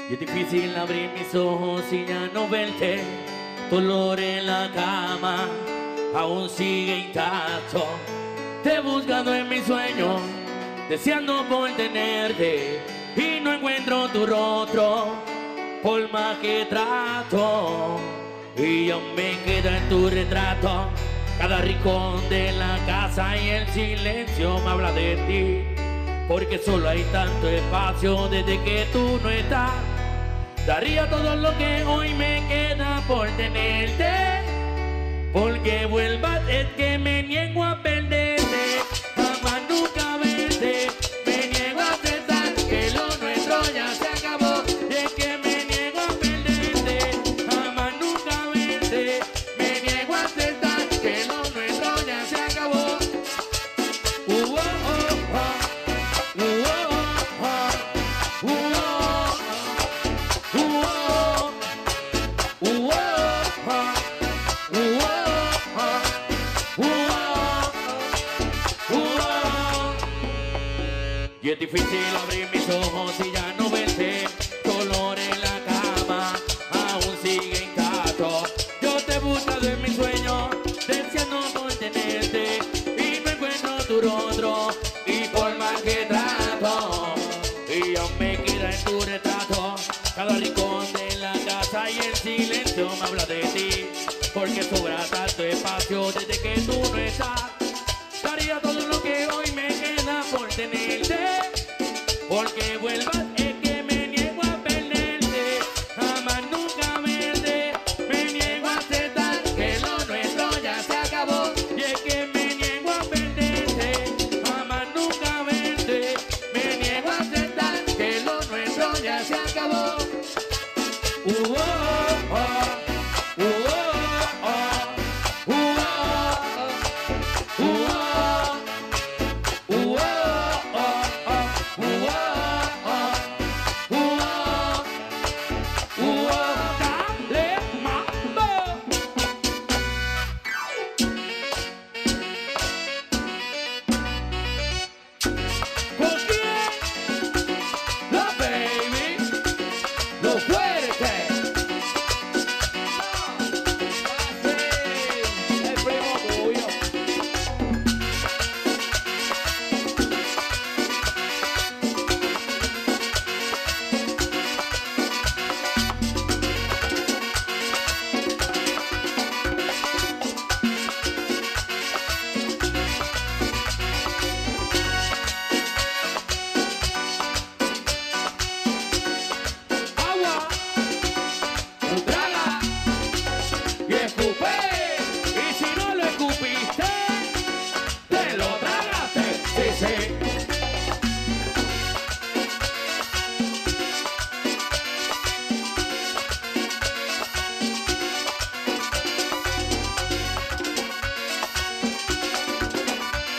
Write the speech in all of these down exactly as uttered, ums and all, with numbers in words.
Y es difícil abrir mis ojos y ya no verte. Tu olor en la cama aún sigue intacto. Te he buscado en mis sueños, deseando por tenerte, y no encuentro tu rostro, por más que trato. Y aún me queda en tu retrato cada rincón de la casa, y el silencio me habla de ti, porque solo hay tanto espacio desde que tú no estás. Daría todo lo que hoy me queda por tenerte, porque vuelvas, es que me niego a perderte, jamás nunca verte. Me niego a aceptar que lo nuestro ya se acabó, y es que me niego a perderte, jamás nunca verte. Me niego a aceptar que lo nuestro ya se acabó. Uh, oh, oh, oh. Uh, oh, oh, oh. Uh, oh, oh. Uh, oh. Uh, oh, oh. Y es difícil abrir mis ojos y ya no verte. Tu olor en la cama aún sigue intacto. Yo te he buscado en mis sueños, deseando por tenerte, y no encuentro tu rostro, y por más que trato, y aún me queda en tu retrato cada rincón de la casa, y el silencio me habla de ti, porque sobra tanto espacio desde que tú no estás. Daría todo lo que hoy me queda por tenerte, porque vuelvas, es que me niego a perderte, jamás nunca verte. Me niego a aceptar que lo nuestro ya se acabó, y es que me niego a perderte, jamás nunca verte. Me niego a aceptar que lo nuestro ya se acabó. Uh, oh, oh, uh, oh, oh, uh, oh, uh, oh, uh,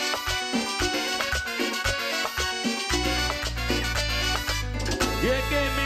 Y es que